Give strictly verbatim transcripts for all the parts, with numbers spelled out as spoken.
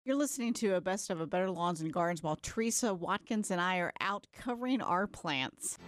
You're listening to a best of a Better Lawns and Gardens while Teresa Watkins and I are out covering our plants.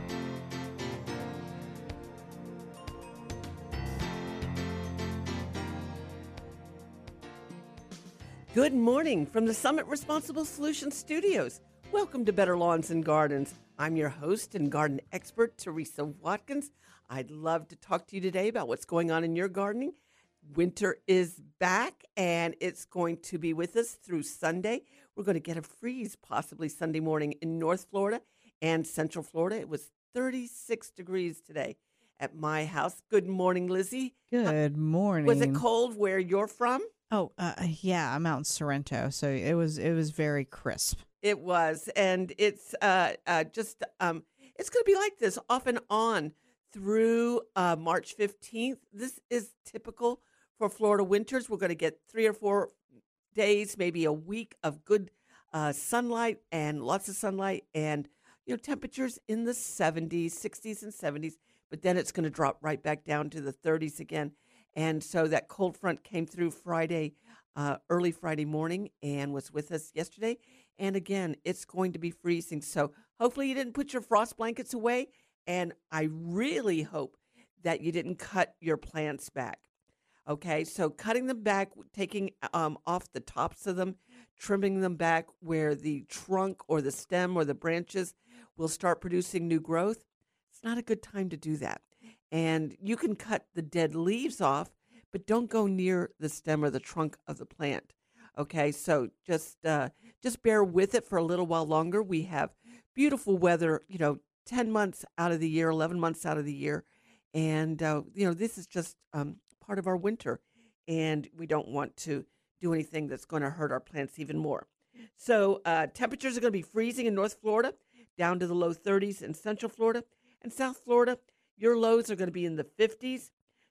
Good morning from the Summit Responsible Solutions Studios. Welcome to Better Lawns and Gardens. I'm your host and garden expert, Teresa Watkins. I'd love to talk to you today about what's going on in your gardening. Winter is back, and it's going to be with us through Sunday. We're going to get a freeze possibly Sunday morning in North Florida and Central Florida. It was thirty-six degrees today at my house. Good morning, Lizzie. Good morning. Was it cold where you're from? Oh, uh, yeah, I'm out in Sorrento, so it was it was very crisp. It was, and it's uh, uh, just um, it's going to be like this off and on through uh, March fifteenth. This is typical for Florida winters. We're going to get three or four days, maybe a week of good uh, sunlight and lots of sunlight, and you know temperatures in the seventies, sixties, and seventies. But then it's going to drop right back down to the thirties again. And so that cold front came through Friday, uh, early Friday morning, and was with us yesterday. And again, it's going to be freezing. So hopefully you didn't put your frost blankets away. And I really hope that you didn't cut your plants back. Okay, so cutting them back, taking um, off the tops of them, trimming them back where the trunk or the stem or the branches will start producing new growth. It's not a good time to do that. And you can cut the dead leaves off, but don't go near the stem or the trunk of the plant. Okay, so just uh, just bear with it for a little while longer. We have beautiful weather, you know, ten months out of the year, eleven months out of the year. And, uh, you know, this is just um, part of our winter. And we don't want to do anything that's going to hurt our plants even more. So uh, temperatures are going to be freezing in North Florida, down to the low thirties in Central Florida. And South Florida, your lows are going to be in the fifties.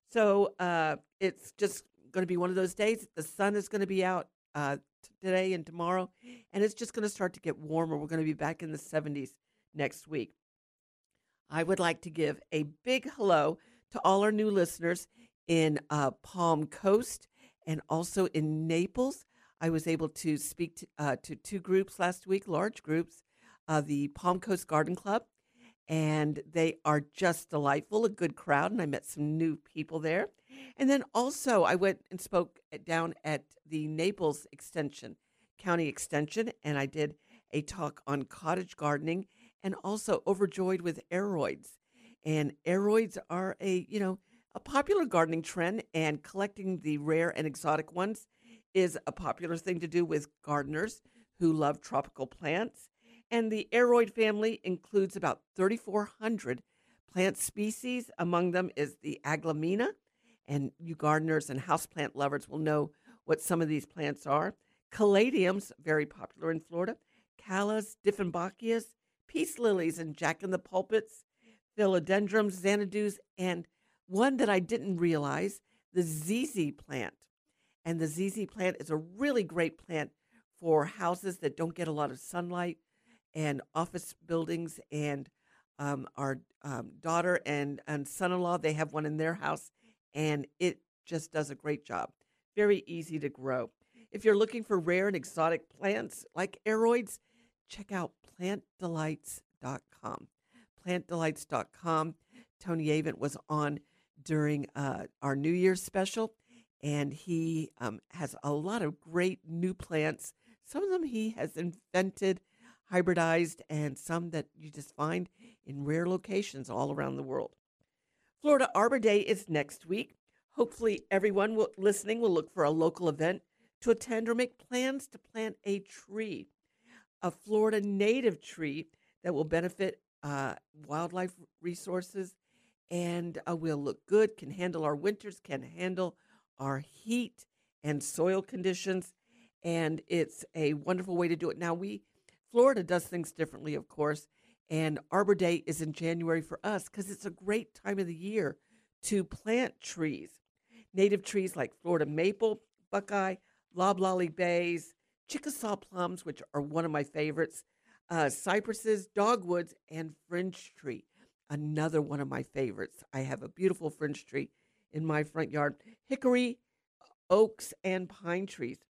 So uh, it's just going to be one of those days. The sun is going to be out uh, today and tomorrow, and it's just going to start to get warmer. We're going to be back in the seventies next week. I would like to give a big hello to all our new listeners in uh, Palm Coast and also in Naples. I was able to speak to, uh, to two groups last week, large groups, uh, the Palm Coast Garden Club. And they are just delightful, a good crowd, and I met some new people there. And then also I went and spoke at, down at the Naples Extension, County Extension, and I did a talk on cottage gardening and also overjoyed with aroids. And aroids are a, you know, a popular gardening trend, and collecting the rare and exotic ones is a popular thing to do with gardeners who love tropical plants. And the aroid family includes about thirty-four hundred plant species. Among them is the aglaomina, and you gardeners and houseplant lovers will know what some of these plants are. Caladiums, very popular in Florida. Callas, Dieffenbachias, peace lilies, and jack-in-the-pulpits, philodendrons, xanadu's, and one that I didn't realize, the Z Z plant. And the Z Z plant is a really great plant for houses that don't get a lot of sunlight, and office buildings, and um, our um, daughter and, and son-in-law, they have one in their house, and it just does a great job. Very easy to grow. If you're looking for rare and exotic plants like aroids, check out plant delights dot com. plant delights dot com. Tony Avent was on during uh, our New Year's special, and he um, has a lot of great new plants. Some of them he has invented, hybridized, and some that you just find in rare locations all around the world. Florida Arbor Day is next week. Hopefully everyone will, listening will look for a local event to attend or make plans to plant a tree, a Florida native tree that will benefit uh, wildlife resources and uh, will look good, can handle our winters, can handle our heat and soil conditions, and it's a wonderful way to do it. Now, we Florida does things differently, of course, and Arbor Day is in January for us because it's a great time of the year to plant trees. Native trees like Florida maple, buckeye, loblolly bays, Chickasaw plums, which are one of my favorites, uh, cypresses, dogwoods, and fringe tree, another one of my favorites. I have a beautiful fringe tree in my front yard. Hickory, oaks, and pine trees.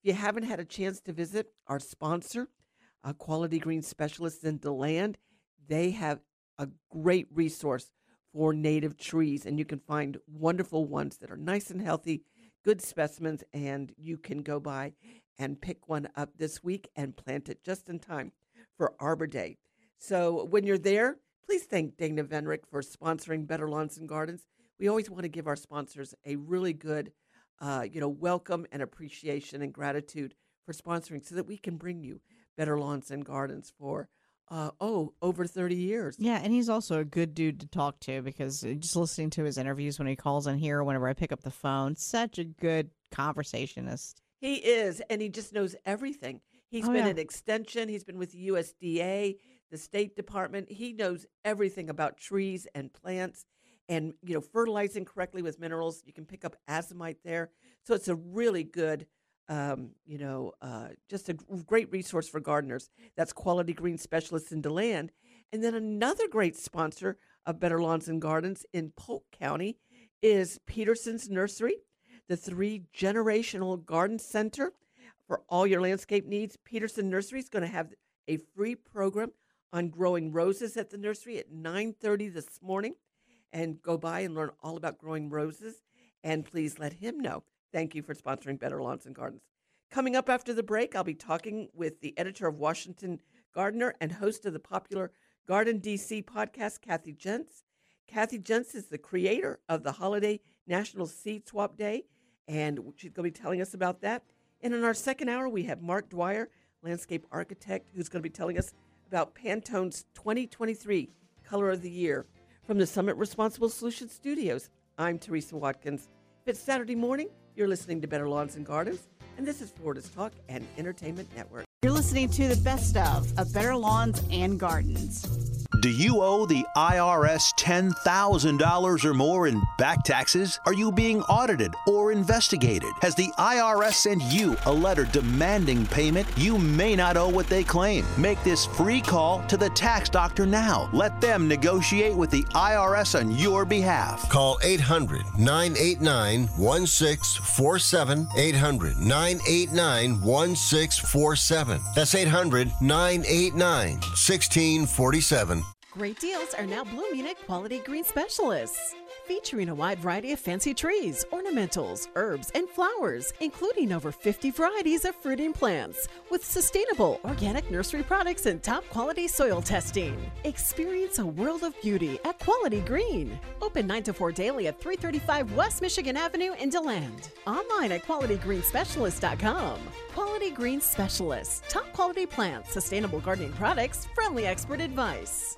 If you haven't had a chance to visit our sponsor, uh, Quality Green Specialists in DeLand, they have a great resource for native trees, and you can find wonderful ones that are nice and healthy, good specimens, and you can go by and pick one up this week and plant it just in time for Arbor Day. So when you're there, please thank Dana Venrick for sponsoring Better Lawns and Gardens. We always want to give our sponsors a really good, uh, you know, welcome and appreciation and gratitude for sponsoring so that we can bring you Better Lawns and Gardens for, uh, oh, over thirty years. Yeah, and he's also a good dude to talk to because just listening to his interviews when he calls in here, whenever I pick up the phone, such a good conversationist. He is, and he just knows everything. He's Oh, been yeah. in Extension. He's been with the U S D A, the State Department. He knows everything about trees and plants and, you know, fertilizing correctly with minerals. You can pick up azomite there. So it's a really good, um, you know, uh, just a g- great resource for gardeners. That's Quality Green Specialists in DeLand. And then another great sponsor of Better Lawns and Gardens in Polk County is Peterson's Nursery, the three-generational garden center for all your landscape needs. Peterson Nursery is going to have a free program on growing roses at the nursery at nine thirty this morning. And go by and learn all about growing roses. And please let him know. Thank you for sponsoring Better Lawns and Gardens. Coming up after the break, I'll be talking with the editor of Washington Gardener and host of the popular Garden D C podcast, Kathy Jentz. Kathy Jentz is the creator of the holiday National Seed Swap Day, and she's going to be telling us about that. And in our second hour, we have Mark Dwyer, landscape architect, who's going to be telling us about Pantone's twenty twenty-three Color of the Year. From the Summit Responsible Solutions Studios, I'm Teresa Watkins. If it's Saturday morning, you're listening to Better Lawns and Gardens, and this is Florida's Talk and Entertainment Network. You're listening to the best of, of Better Lawns and Gardens. Do you owe the I R S ten thousand dollars or more in back taxes? Are you being audited or investigated? Has the I R S sent you a letter demanding payment? You may not owe what they claim. Make this free call to the tax doctor now. Let them negotiate with the I R S on your behalf. Call eight hundred, nine eight nine, one six four seven, eight hundred, nine eight nine, one six four seven. That's eight hundred, nine eight nine, one six four seven. Great deals are now blooming at Quality Green Specialists, featuring a wide variety of fancy trees, ornamentals, herbs, and flowers, including over fifty varieties of fruiting plants, with sustainable organic nursery products and top quality soil testing. Experience a world of beauty at Quality Green. Open nine to four daily at three thirty-five West Michigan Avenue in DeLand. Online at quality green specialist dot com. Quality Green Specialists, top quality plants, sustainable gardening products, friendly expert advice.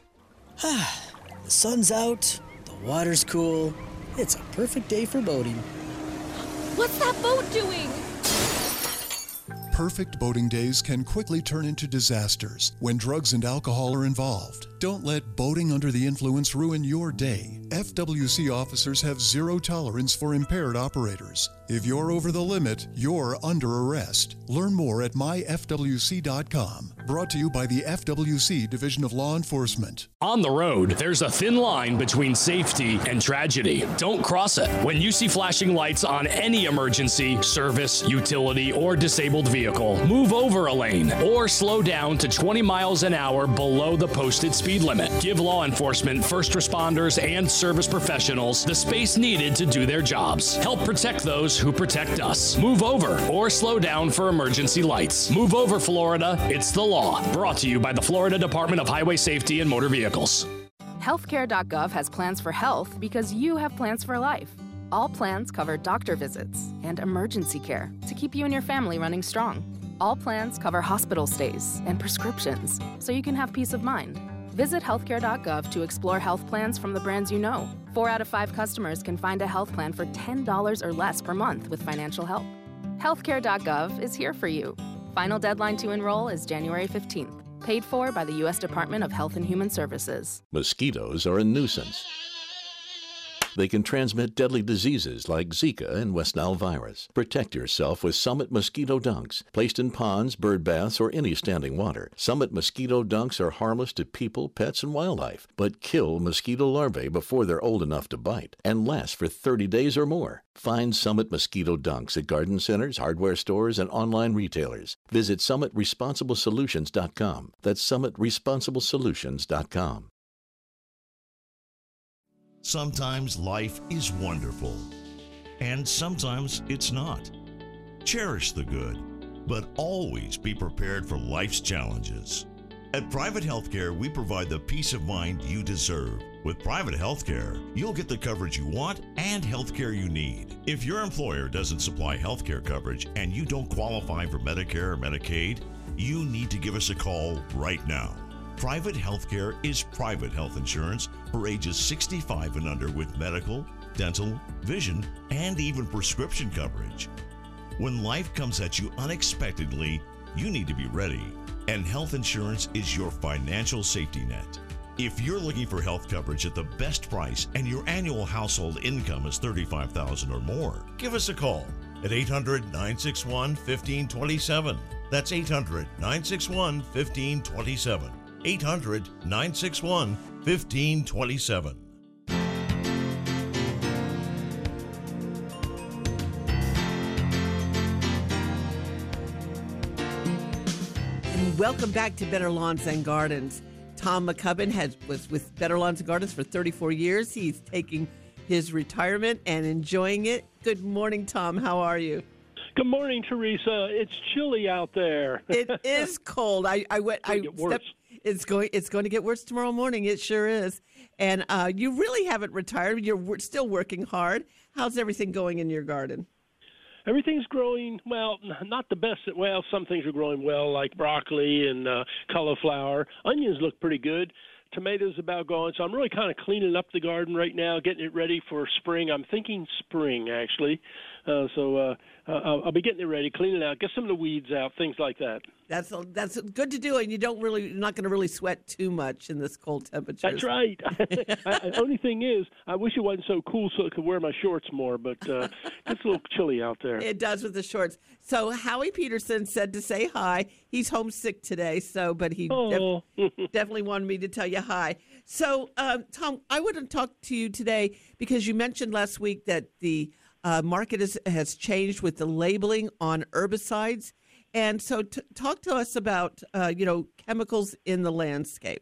The sun's out, the water's cool. It's a perfect day for boating. What's that boat doing? Perfect boating days can quickly turn into disasters when drugs and alcohol are involved. Don't let boating under the influence ruin your day. F W C officers have zero tolerance for impaired operators. If you're over the limit, you're under arrest. Learn more at my f w c dot com. Brought to you by the F W C Division of Law Enforcement. On the road, there's a thin line between safety and tragedy. Don't cross it. When you see flashing lights on any emergency, service, utility, or disabled vehicle, move over a lane or slow down to twenty miles an hour below the posted speed limit. Give law enforcement, first responders, and service professionals the space needed to do their jobs. Help protect those who protect us. Move over or slow down for emergency lights. Move over, Florida. It's the law. Brought to you by the Florida Department of Highway Safety and Motor Vehicles. Healthcare dot gov has plans for health because you have plans for life. All plans cover doctor visits and emergency care to keep you and your family running strong. All plans cover hospital stays and prescriptions so you can have peace of mind. Visit healthcare dot gov to explore health plans from the brands you know. Four out of five customers can find a health plan for ten dollars or less per month with financial help. healthcare dot gov is here for you. Final deadline to enroll is January fifteenth. Paid for by the U S Department of Health and Human Services. Mosquitoes are a nuisance. They can transmit deadly diseases like Zika and West Nile virus. Protect yourself with Summit Mosquito Dunks. Placed in ponds, bird baths, or any standing water, Summit Mosquito Dunks are harmless to people, pets, and wildlife, but kill mosquito larvae before they're old enough to bite and last for thirty days or more. Find Summit Mosquito Dunks at garden centers, hardware stores, and online retailers. Visit summit responsible solutions dot com. That's summit responsible solutions dot com. Sometimes life is wonderful, and sometimes it's not. Cherish the good, but always be prepared for life's challenges. At Private Healthcare, we provide the peace of mind you deserve. With Private Healthcare, you'll get the coverage you want and healthcare you need. If your employer doesn't supply healthcare coverage and you don't qualify for Medicare or Medicaid, you need to give us a call right now. Private Healthcare is private health insurance for ages sixty-five and under with medical, dental, vision, and even prescription coverage. When life comes at you unexpectedly, you need to be ready, and health insurance is your financial safety net. If you're looking for health coverage at the best price and your annual household income is thirty-five thousand dollars or more, give us a call at eight hundred, nine six one, one five two seven. That's eight hundred, nine six one, one five two seven. eight hundred, nine six one, one five two seven. And welcome back to Better Lawns and Gardens. Tom McCubbin has was with Better Lawns and Gardens for thirty-four years. He's taking his retirement and enjoying it. Good morning, Tom. How are you? Good morning, Teresa. It's chilly out there. It is cold. I, I went. I stepped, it's going. It's going to get worse tomorrow morning. It sure is. And uh, you really haven't retired. You're wor- still working hard. How's everything going in your garden? Everything's growing, well, not the best. Well, some things are growing well, like broccoli and uh, cauliflower. Onions look pretty good. Tomatoes about gone. So I'm really kind of cleaning up the garden right now, getting it ready for spring. I'm thinking spring, actually. Uh, so uh, I'll, I'll be getting it ready, cleaning it out, get some of the weeds out, things like that. That's that's good to do, and you don't really, you're not going to really sweat too much in this cold temperature. That's right. I, only thing is, I wish it wasn't so cool so I could wear my shorts more, but uh, it's a little chilly out there. It does with the shorts. So Howie Peterson said to say hi. He's homesick today, so but he oh. def- definitely wanted me to tell you hi. So, um, Tom, I want to talk to you today because you mentioned last week that the uh, market is, has changed with the labeling on herbicides. And so t- talk to us about, uh, you know, chemicals in the landscape.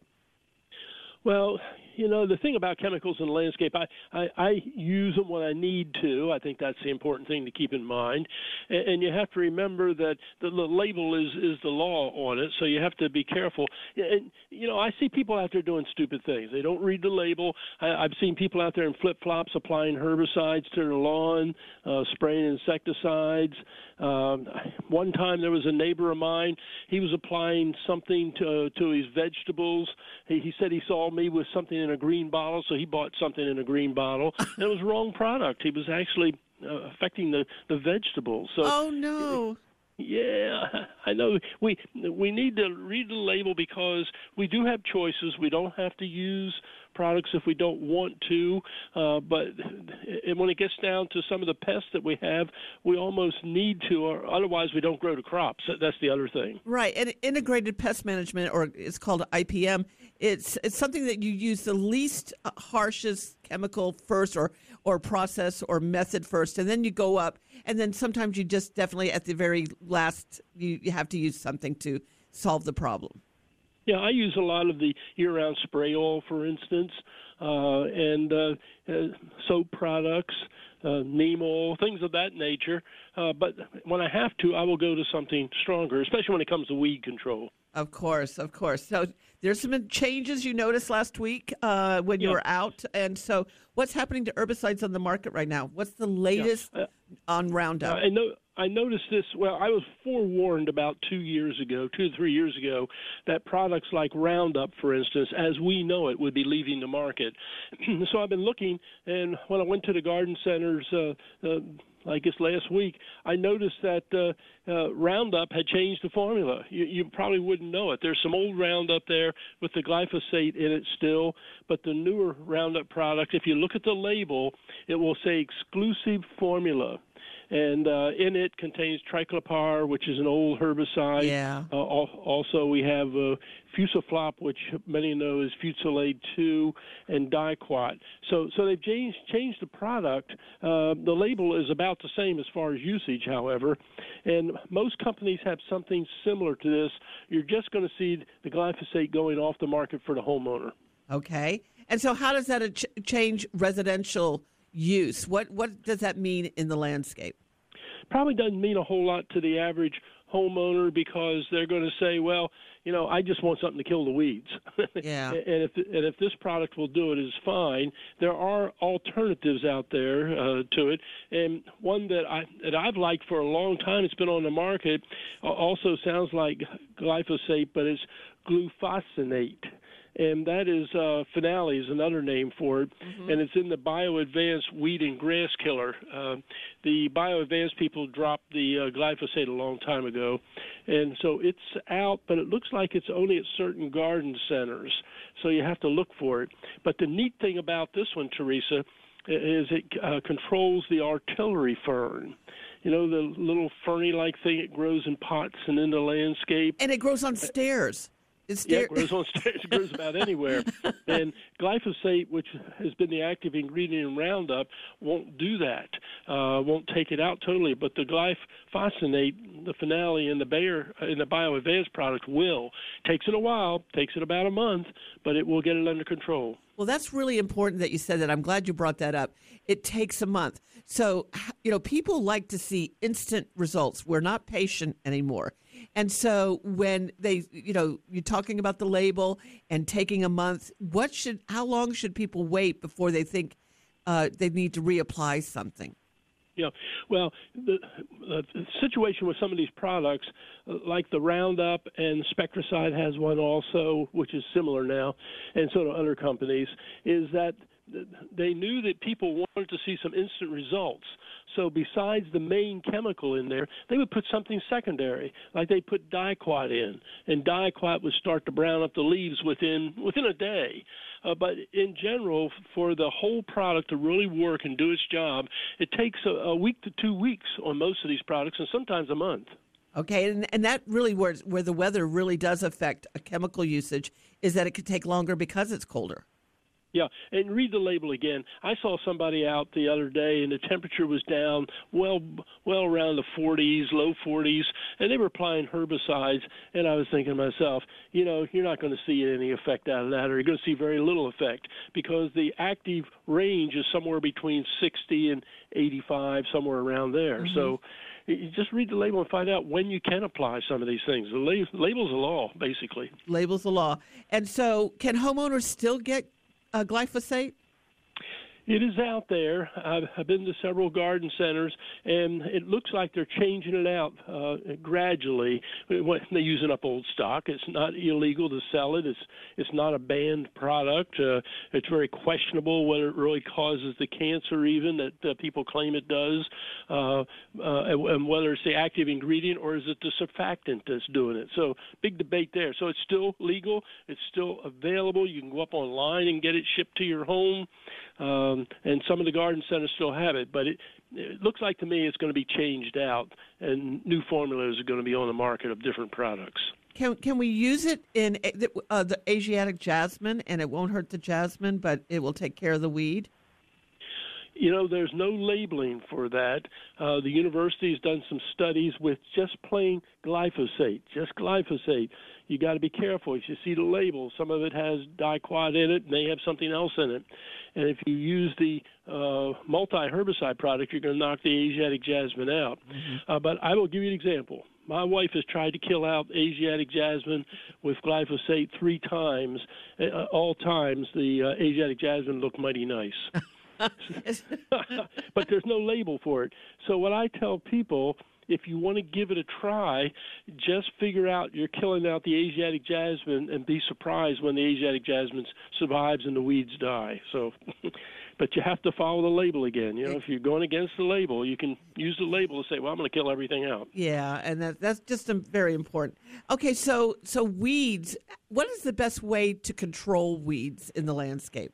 Well, you know, the thing about chemicals in the landscape, I, I, I use them when I need to. I think that's the important thing to keep in mind. And, and you have to remember that the, the label is, is the law on it, so you have to be careful. And, you know, I see people out there doing stupid things. They don't read the label. I, I've seen people out there in flip-flops applying herbicides to their lawn, uh, spraying insecticides. Um, one time there was a neighbor of mine. He was applying something to, to his vegetables. He, he said he saw me with something in a green bottle, so he bought something in a green bottle. And it was the wrong product. He was actually uh, affecting the, the vegetables. So, oh, no. Yeah, I know. We we need to read the label because we do have choices. We don't have to use products if we don't want to, uh, but and when it gets down to some of the pests that we have, we almost need to, or otherwise we don't grow the crops. That's the other thing. Right, and integrated pest management, or it's called I P M, it's it's something that you use the least harshest chemical first, or or process or method first, and then you go up, and then sometimes you just definitely at the very last, you, you have to use something to solve the problem. Yeah, I use a lot of the year-round spray oil, for instance, uh, and uh, uh, soap products, uh, neem oil, things of that nature. Uh, but when I have to, I will go to something stronger, especially when it comes to weed control. Of course, of course. So there's some changes you noticed last week uh, when you yeah. were out. And so what's happening to herbicides on the market right now? What's the latest yeah. uh, on Roundup? I know. I noticed this, well, I was forewarned about two years ago, two to three years ago, that products like Roundup, for instance, as we know it, would be leaving the market. So I've been looking, and when I went to the garden centers uh, uh, like this last week, I noticed that uh, uh, Roundup had changed the formula. You, you probably wouldn't know it. There's some old Roundup there with the glyphosate in it still, but the newer Roundup product, if you look at the label, it will say exclusive formula. And uh, in it contains triclopyr, which is an old herbicide. Yeah. Uh, al- also, we have uh, Fusaflop, which many know is Fusilade two, and Diquat. So, so they've changed changed the product. Uh, the label is about the same as far as usage, however, and most companies have something similar to this. You're just going to see the glyphosate going off the market for the homeowner. Okay. And so, how does that uh, ch- change residential use? What what does that mean in the landscape? Probably doesn't mean a whole lot to the average homeowner because they're going to say, well, you know, I just want something to kill the weeds. Yeah. and if and if this product will do it, is fine. There are alternatives out there uh, to it, and one that I that I've liked for a long time. It's been on the market. Uh, also sounds like glyphosate, but it's glufosinate. And that is uh, Finale is another name for it, mm-hmm. and it's in the BioAdvance weed and grass killer. Uh, the BioAdvance people dropped the uh, glyphosate a long time ago, and so it's out, but it looks like it's only at certain garden centers, so you have to look for it. But the neat thing about this one, Teresa, is it uh, controls the artillery fern. You know, the little ferny-like thing it grows in pots and in the landscape. And it grows on stairs. It's yeah, it grows on stairs. It grows about anywhere. And glyphosate, which has been the active ingredient in Roundup, won't do that. Uh, won't take it out totally. But the glyphosate, the Finale, and the Bayer and the BioAdvance product will. Takes it a while. Takes it about a month, but it will get it under control. Well, that's really important that you said that. I'm glad you brought that up. It takes a month. So, you know, people like to see instant results. We're not patient anymore. And so when they, you know, you're talking about the label and taking a month, what should, how long should people wait before they think uh, they need to reapply something? Yeah, well, the, the situation with some of these products, like the Roundup and Spectracide has one also, which is similar now, and so do other companies, is that they knew that people wanted to see some instant results. So besides the main chemical in there, they would put something secondary, like they put Diquat in, and Diquat would start to brown up the leaves within within a day. Uh, but in general, for the whole product to really work and do its job, it takes a, a week to two weeks on most of these products, and sometimes a month. Okay, and, and that really where, where the weather really does affect a chemical usage is that it could take longer because it's colder. Yeah, and read the label again. I saw somebody out the other day, and the temperature was down well well around the forties, low forties, and they were applying herbicides, and I was thinking to myself, you know, you're not going to see any effect out of that, or you're going to see very little effect, because the active range is somewhere between sixty and eighty-five, somewhere around there. Mm-hmm. So you just read the label and find out when you can apply some of these things. The lab- label's the law, basically. Label's the law. And so can homeowners still get Uh, glyphosate? It is out there. I've, I've been to several garden centers, and it looks like they're changing it out uh, gradually. When they're using up old stock. It's not illegal to sell it. It's it's not a banned product. Uh, it's very questionable whether it really causes the cancer even that uh, people claim it does, uh, uh, and, and whether it's the active ingredient or is it the surfactant that's doing it. So big debate there. So it's still legal. It's still available. You can go up online and get it shipped to your home. Um, and some of the garden centers still have it, but it, it looks like to me it's going to be changed out, and new formulas are going to be on the market of different products. Can can we use it in uh, the Asiatic jasmine, and it won't hurt the jasmine, but it will take care of the weed? You know, there's no labeling for that. Uh, the university has done some studies with just plain glyphosate, just glyphosate. You got to be careful. If you see the label, some of it has Diquat in it, and they have something else in it. And if you use the uh, multi-herbicide product, you're going to knock the Asiatic jasmine out. Mm-hmm. Uh, but I will give you an example. My wife has tried to kill out Asiatic jasmine with glyphosate three times. Uh, all times, the uh, Asiatic jasmine looked mighty nice. But there's no label for it. So what I tell people, if you want to give it a try, just figure out you're killing out the Asiatic jasmine and be surprised when the Asiatic jasmine survives and the weeds die. So but you have to follow the label again. You know, if you're going against the label, you can use the label to say, well, I'm going to kill everything out. Yeah, and that, that's just um, very important. Okay, so so weeds, what is the best way to control weeds in the landscape?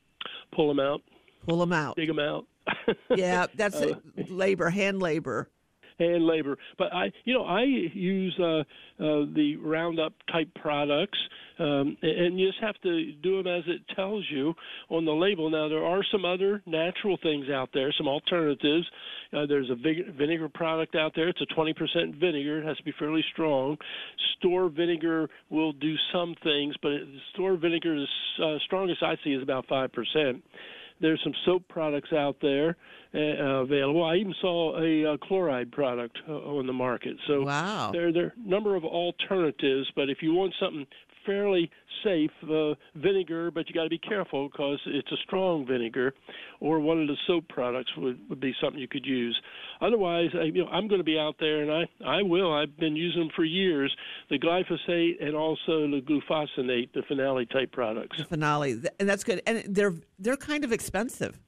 Pull them out. Pull them out. Dig them out. Yeah, that's uh, it. labor, hand labor. And labor, but I, you know, I use uh, uh, the Roundup type products, um, and you just have to do them as it tells you on the label. Now there are some other natural things out there, some alternatives. Uh, there's a vig- vinegar product out there. It's a twenty percent vinegar. It has to be fairly strong. Store vinegar will do some things, but it, store vinegar, the uh, strongest I see is about five percent. There's some soap products out there uh, available. I even saw a uh, chloride product uh, on the market. So wow. there, there are a number of alternatives, but if you want something fairly safe, uh, vinegar, but you got to be careful because it's a strong vinegar, or one of the soap products would, would be something you could use. Otherwise, I, you know, I'm going to be out there, and I, I will. I've been using them for years, the glyphosate and also the glufosinate, the Finale type products. The Finale, and that's good. And they're they're kind of expensive.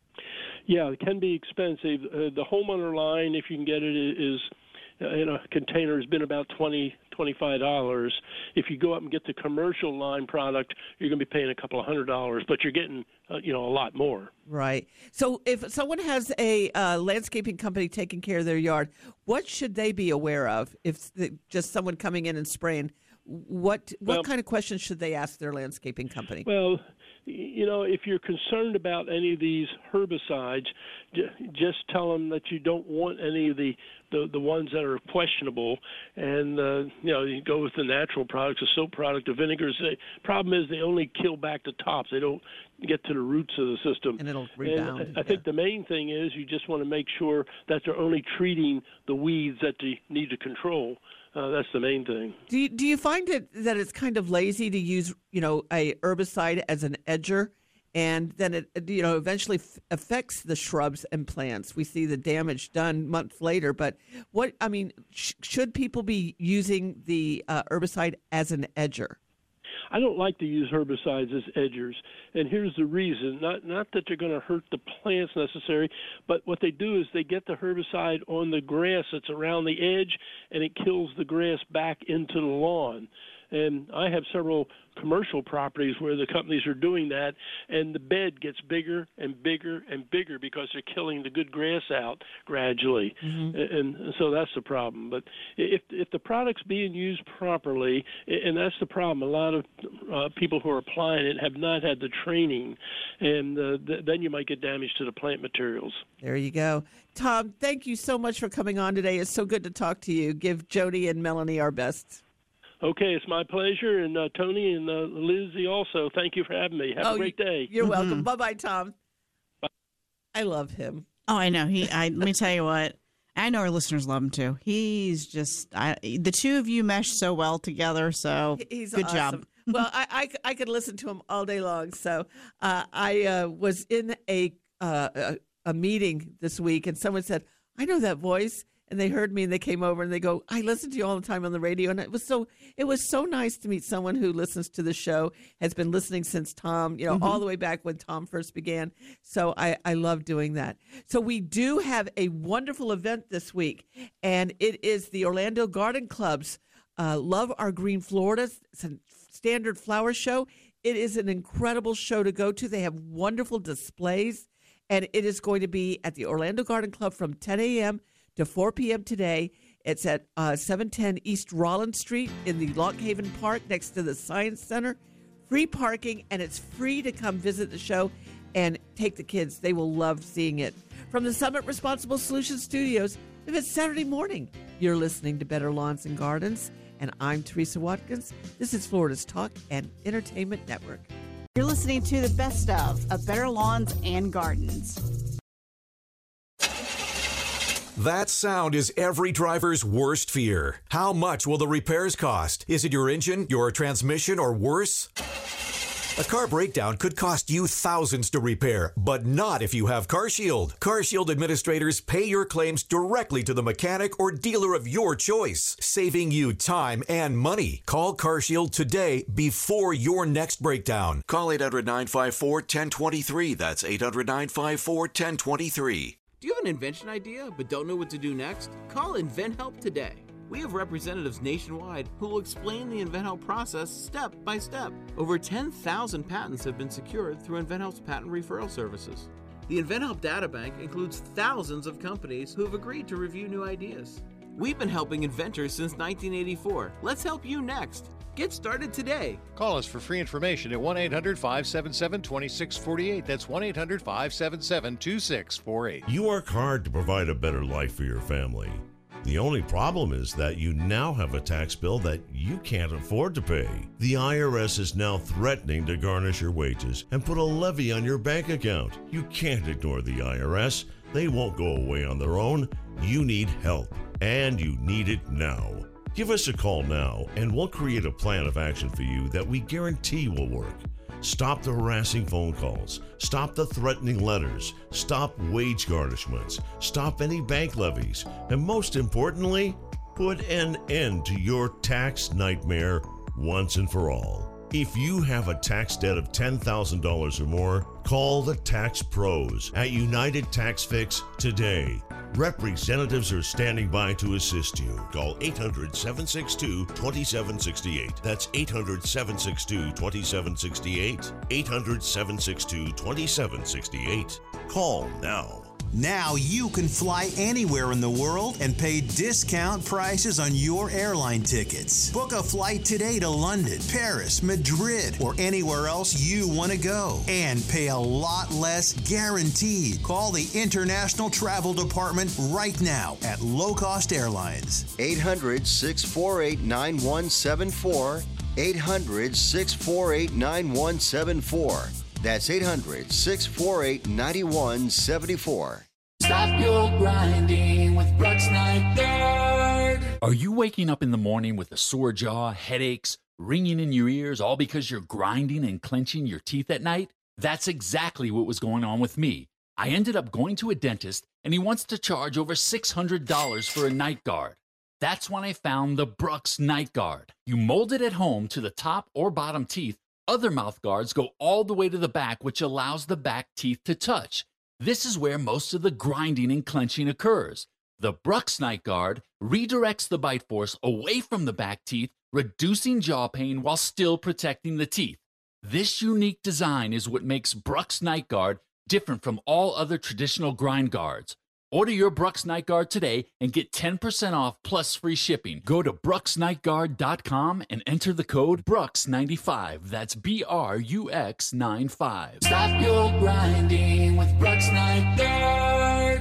Yeah, it can be expensive. Uh, the homeowner line, if you can get it, is in a container has been about twenty dollars, twenty-five dollars. If you go up and get the commercial line product, you're going to be paying a couple of hundred dollars, but you're getting uh, you know a lot more. Right. So if someone has a uh, landscaping company taking care of their yard, what should they be aware of? If the, just someone coming in and spraying, what what well, kind of questions should they ask their landscaping company? Well, you know, if you're concerned about any of these herbicides, j- just tell them that you don't want any of the, the, the ones that are questionable, and, uh, you know, you go with the natural products, the soap product, the vinegars. The problem is they only kill back the tops. They don't get to the roots of the system. And it'll rebound. And I, I think yeah. the main thing is you just want to make sure that they're only treating the weeds that they need to control. Uh, that's the main thing. Do you, do you find it that it's kind of lazy to use, you know, a herbicide as an edger, and then it, you know, eventually f- affects the shrubs and plants? We see the damage done months later. But what I mean, sh- should people be using the uh, herbicide as an edger? I don't like to use herbicides as edgers, and here's the reason. Not not that they're going to hurt the plants necessarily, but what they do is they get the herbicide on the grass that's around the edge, and it kills the grass back into the lawn. And I have several commercial properties where the companies are doing that, and the bed gets bigger and bigger and bigger because they're killing the good grass out gradually. Mm-hmm. And, and so that's the problem. But if if the product's being used properly, and that's the problem, a lot of uh, people who are applying it have not had the training, and uh, th- then you might get damage to the plant materials. There you go. Tom, thank you so much for coming on today. It's so good to talk to you. Give Jody and Melanie our best. Okay, it's my pleasure, and uh, Tony and uh, Lizzie also. Thank you for having me. Have oh, a great day. You're Mm-hmm. welcome. Bye-bye, Tom. Bye. I love him. Oh, I know. He. I, let me tell you what. I know our listeners love him too. He's just I, the two of you mesh so well together. So He's good awesome. job. Well, I, I I could listen to him all day long. So uh, I uh, was in a, uh, a a meeting this week, and someone said, "I know that voice." And they heard me, and they came over, and they go, "I listen to you all the time on the radio." And it was so it was so nice to meet someone who listens to the show, has been listening since Tom, you know, mm-hmm. all the way back when Tom first began. So I, I love doing that. So we do have a wonderful event this week, and it is the Orlando Garden Club's uh, Love Our Green Florida. It's a standard flower show. It is an incredible show to go to. They have wonderful displays, and it is going to be at the Orlando Garden Club from ten a.m. to four p.m. today. It's at uh, seven ten East Rollins Street in the Lock Haven Park next to the Science Center. Free parking, and it's free to come visit the show and take the kids. They will love seeing it. From the Summit Responsible Solutions Studios, if it's Saturday morning, you're listening to Better Lawns and Gardens, and I'm Teresa Watkins. This is Florida's Talk and Entertainment Network. You're listening to the best of, of Better Lawns and Gardens. That sound is every driver's worst fear. How much will the repairs cost? Is it your engine, your transmission, or worse? A car breakdown could cost you thousands to repair, but not if you have CarShield. CarShield administrators pay your claims directly to the mechanic or dealer of your choice, saving you time and money. Call CarShield today before your next breakdown. Call eight hundred, nine five four, one zero two three. That's eight hundred, nine five four, one zero two three. Do you have an invention idea but don't know what to do next? Call InventHelp today. We have representatives nationwide who will explain the InventHelp process step by step. Over ten thousand patents have been secured through InventHelp's patent referral services. The InventHelp databank includes thousands of companies who have agreed to review new ideas. We've been helping inventors since nineteen eighty-four. Let's help you next. Get started today. Call us for free information at one eight hundred, five seven seven, two six four eight. That's one eight hundred, five seven seven, two six four eight. You work hard to provide a better life for your family. The only problem is that you now have a tax bill that you can't afford to pay. The I R S is now threatening to garnish your wages and put a levy on your bank account. You can't ignore the I R S. They won't go away on their own. You need help, and you need it now. Give us a call now, and we'll create a plan of action for you that we guarantee will work. Stop the harassing phone calls. Stop the threatening letters. Stop wage garnishments. Stop any bank levies. And most importantly, put an end to your tax nightmare once and for all. If you have a tax debt of ten thousand dollars or more, call the Tax Pros at United Tax Fix today. Representatives are standing by to assist you. Call eight hundred, seven six two, two seven six eight. That's eight hundred, seven six two, two seven six eight. eight hundred, seven six two, two seven six eight. Call now. Now you can fly anywhere in the world and pay discount prices on your airline tickets. Book a flight today to London, Paris, Madrid, or anywhere else you want to go and pay a lot less guaranteed. Call the International Travel Department right now at Low Cost Airlines. eight hundred, six four eight, nine one seven four. eight hundred, six four eight, nine one seven four. That's eight hundred, six four eight, nine one seven four. Stop your grinding with Brooks Night Guard. Are you waking up in the morning with a sore jaw, headaches, ringing in your ears, all because you're grinding and clenching your teeth at night? That's exactly what was going on with me. I ended up going to a dentist, and he wants to charge over six hundred dollars for a night guard. That's when I found the Brooks Night Guard. You mold it at home to the top or bottom teeth. Other mouth guards go all the way to the back, which allows the back teeth to touch. This is where most of the grinding and clenching occurs. The Brooks Night Guard redirects the bite force away from the back teeth, reducing jaw pain while still protecting the teeth. This unique design is what makes Brooks Night Guard different from all other traditional grind guards. Order your Brooks Night Guard today and get ten percent off plus free shipping. Go to brooks night guard dot com and enter the code Brooks ninety-five. That's B R U X ninety-five. Stop your grinding with Brooks Night Guard.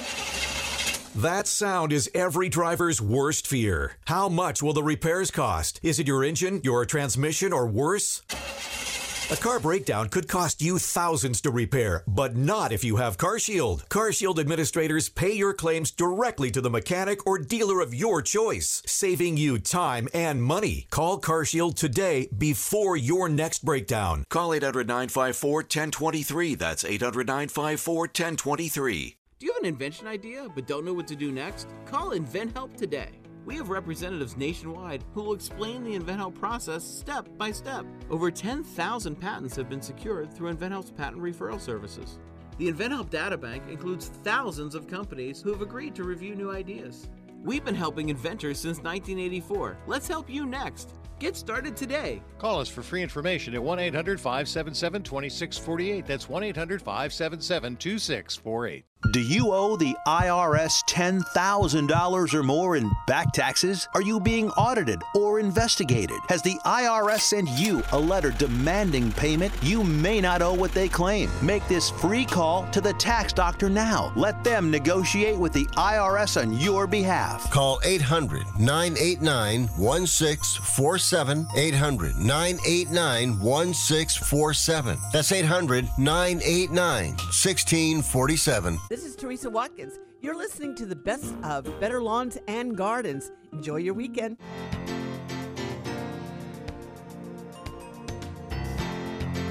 That sound is every driver's worst fear. How much will the repairs cost? Is it your engine, your transmission, or worse? A car breakdown could cost you thousands to repair, but not if you have CarShield. CarShield administrators pay your claims directly to the mechanic or dealer of your choice, saving you time and money. Call CarShield today before your next breakdown. Call eight hundred, nine five four, one zero two three. That's eight hundred, nine five four, one zero two three. Do you have an invention idea but don't know what to do next? Call InventHelp today. We have representatives nationwide who will explain the InventHelp process step by step. Over ten thousand patents have been secured through InventHelp's patent referral services. The InventHelp databank includes thousands of companies who have agreed to review new ideas. We've been helping inventors since nineteen eighty-four. Let's help you next. Get started today. Call us for free information at one eight hundred, five seven seven, two six four eight. That's one eight hundred, five seven seven, two six four eight. Do you owe the I R S ten thousand dollars or more in back taxes? Are you being audited or investigated? Has the I R S sent you a letter demanding payment? You may not owe what they claim. Make this free call to the tax doctor now. Let them negotiate with the I R S on your behalf. Call eight hundred, nine eight nine, one six four seven. eight hundred, nine eight nine, one six four seven. That's eight hundred, nine eight nine, one six four seven. This is Teresa Watkins. You're listening to the best of Better Lawns and Gardens. Enjoy your weekend.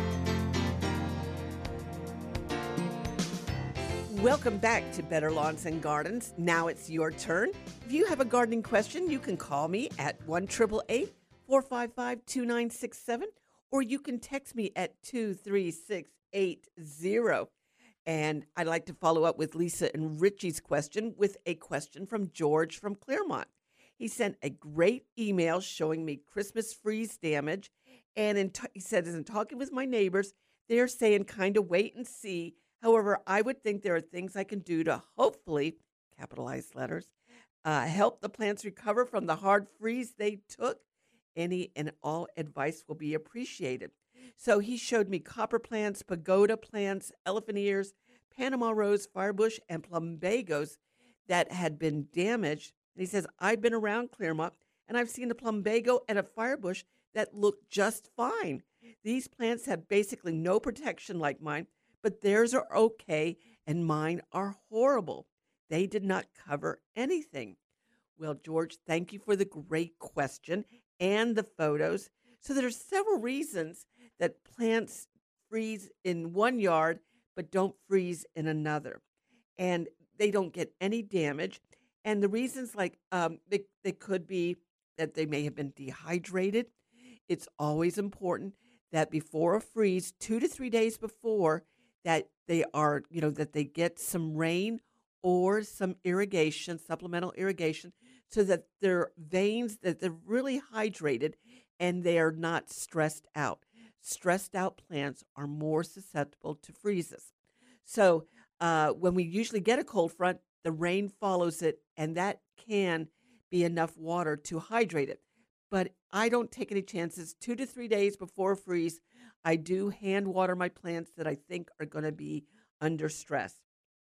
Welcome back to Better Lawns and Gardens. Now it's your turn. If you have a gardening question, you can call me at one eight eight eight, four five five, two nine six seven, or you can text me at two three six eight zero. And I'd like to follow up with Lisa and Richie's question with a question from George from Claremont. He sent a great email showing me Christmas freeze damage, and in t- he said, in talking with my neighbors, they're saying kind of wait and see. However, I would think there are things I can do to hopefully, capitalized letters, uh, help the plants recover from the hard freeze they took. Any and all advice will be appreciated. So he showed me copper plants, pagoda plants, elephant ears, Panama rose, firebush, and plumbagos that had been damaged. And he says, I've been around Claremont, and I've seen a plumbago and a firebush that look just fine. These plants have basically no protection like mine, but theirs are okay, and mine are horrible. They did not cover anything. Well, George, thank you for the great question and the photos. So there's several reasons that plants freeze in one yard but don't freeze in another, and they don't get any damage. And the reasons, like um, they, they could be that they may have been dehydrated. It's always important that before a freeze, two to three days before, that they are, you know, that they get some rain or some irrigation, supplemental irrigation, so that their veins, that they're really hydrated and they are not stressed out. Stressed out plants are more susceptible to freezes. So uh, when we usually get a cold front, the rain follows it, and that can be enough water to hydrate it. But I don't take any chances. Two to three days before a freeze, I do hand water my plants that I think are going to be under stress.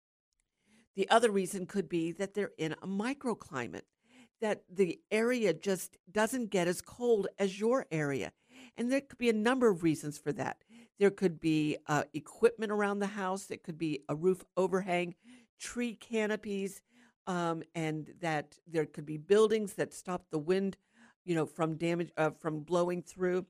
The other reason could be that they're in a microclimate, that the area just doesn't get as cold as your area. And there could be a number of reasons for that. There could be uh, equipment around the house. It could be a roof overhang, tree canopies, um, and that there could be buildings that stop the wind, you know, from damage, uh, from blowing through.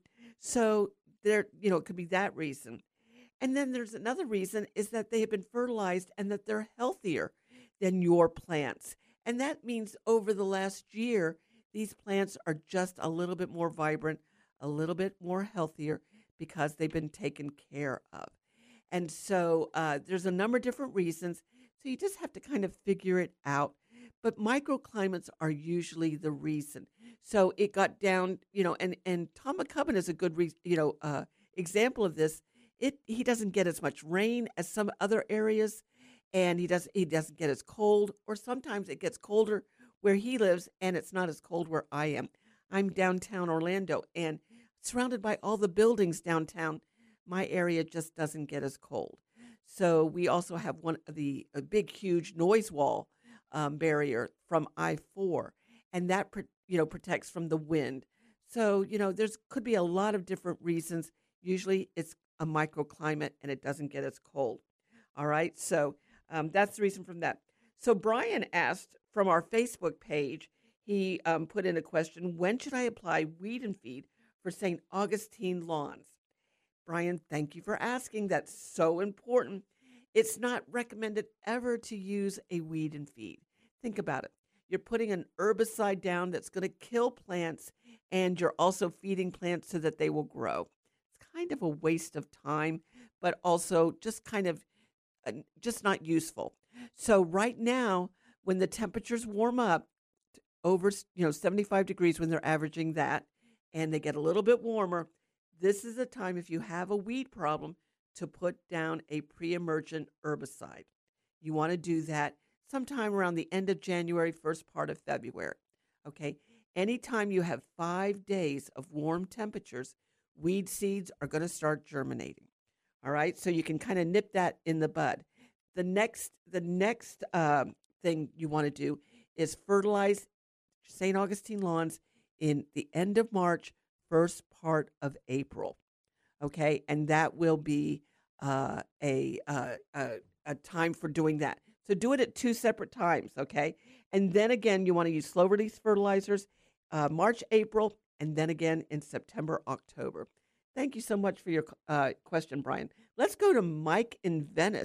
So there, you know, it could be that reason. And then there's another reason is that they have been fertilized and that they're healthier than your plants. And that means over the last year, these plants are just a little bit more vibrant, a little bit more healthier because they've been taken care of. And so uh, there's a number of different reasons. So you just have to kind of figure it out. But microclimates are usually the reason. So it got down, you know, and, and Tom McCubbin is a good, re- you know, uh, example of this. It He doesn't get as much rain as some other areas, and he does he doesn't get as cold, or sometimes it gets colder where he lives, and it's not as cold where I am. I'm downtown Orlando, and surrounded by all the buildings downtown, my area just doesn't get as cold. So we also have one of the a big, huge noise wall um, barrier from I four, and that you know protects from the wind. So you know there's could be a lot of different reasons. Usually it's a microclimate and it doesn't get as cold. All right, so um, that's the reason from that. So Brian asked from our Facebook page, he um, put in a question, when should I apply weed and feed for Saint Augustine lawns? Brian, thank you for asking. That's so important. It's not recommended ever to use a weed and feed. Think about it. You're putting an herbicide down that's going to kill plants, and you're also feeding plants so that they will grow. Kind of a waste of time, but also just kind of uh, just not useful. So right now, when the temperatures warm up over, you know, seventy-five degrees, when they're averaging that, and they get a little bit warmer, this is a time, if you have a weed problem, to put down a pre-emergent herbicide. You want to do that sometime around the end of January, first part of February. Okay. Anytime you have five days of warm temperatures, weed seeds are going to start germinating. All right, so you can kind of nip that in the bud. The next, the next um, thing you want to do is fertilize Saint Augustine lawns in the end of March, first part of April. Okay, and that will be uh, a, uh, a a time for doing that. So do it at two separate times. Okay, and then again, you want to use slow release fertilizers, uh, March, April. And then again in September, October. Thank you so much for your uh, question, Brian. Let's go to Mike in Venice.